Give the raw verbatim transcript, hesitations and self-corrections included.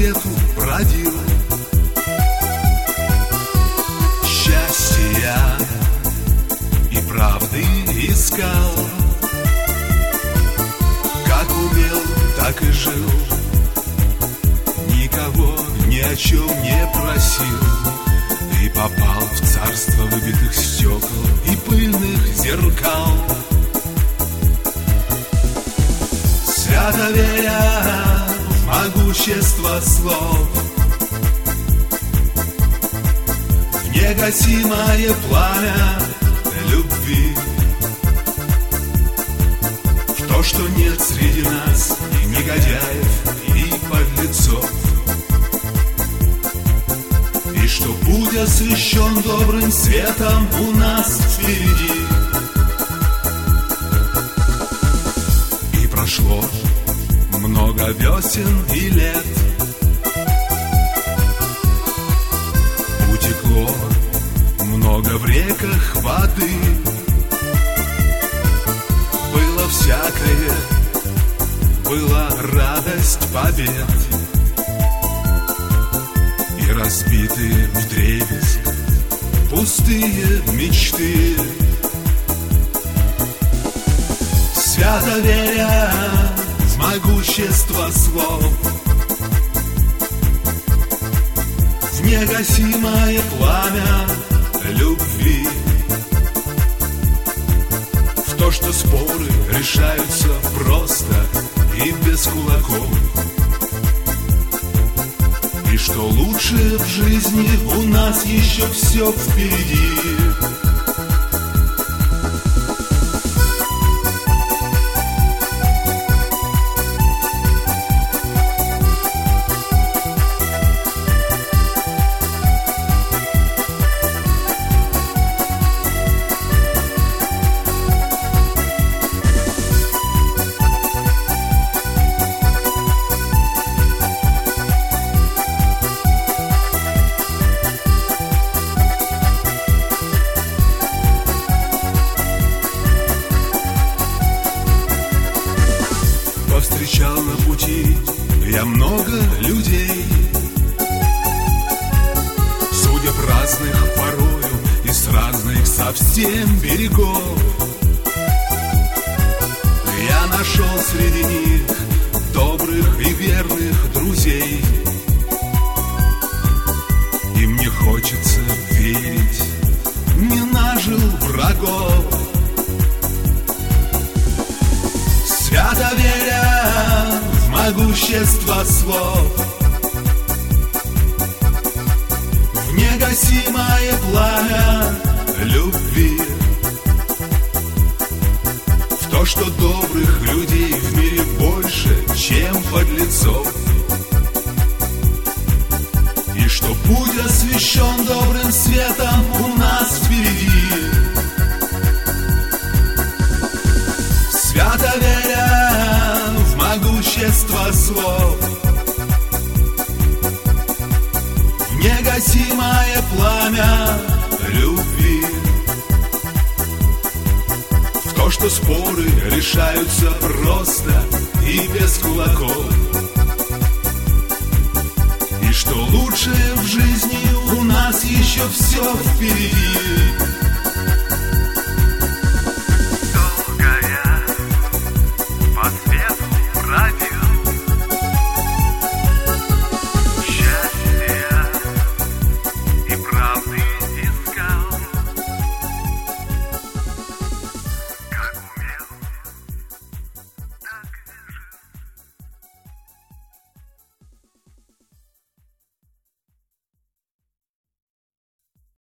свету бродил. Счастье я и правды искал, как умел, так и жил, никого ни о чем не просил. И попал в царство выбитых стекол и пыльных зеркал. Свято веря в могущество слов, в негасимое пламя любви, в то, что нет среди нас и негодяев, и подлецов, и что путь освещен добрым светом у нас впереди. И прошло много весен и лет, утекло много в реках воды. Было всякое, была радость побед и разбитые вдребезг пустые мечты. Свято веря в могущество слов, в негасимое пламя любви, в то, что споры решаются просто и без кулаков, и что лучше в жизни у нас еще все впереди. Повстречал на пути я много людей, судеб разных порою и с разных совсем берегов. Я нашел среди них добрых и верных друзей, и мне хочется верить, не нажил врагов. Свято веря в могущество слов, в негасимое пламя любви, в то, что добрых людей в мире больше, чем подлецов, и что путь освещен добрым светом у нас впереди. Свято веря в могущество слов, в негасимое пламя любви, в то, что споры решаются просто и без кулаков, и что лучшее в жизни у нас еще все впереди.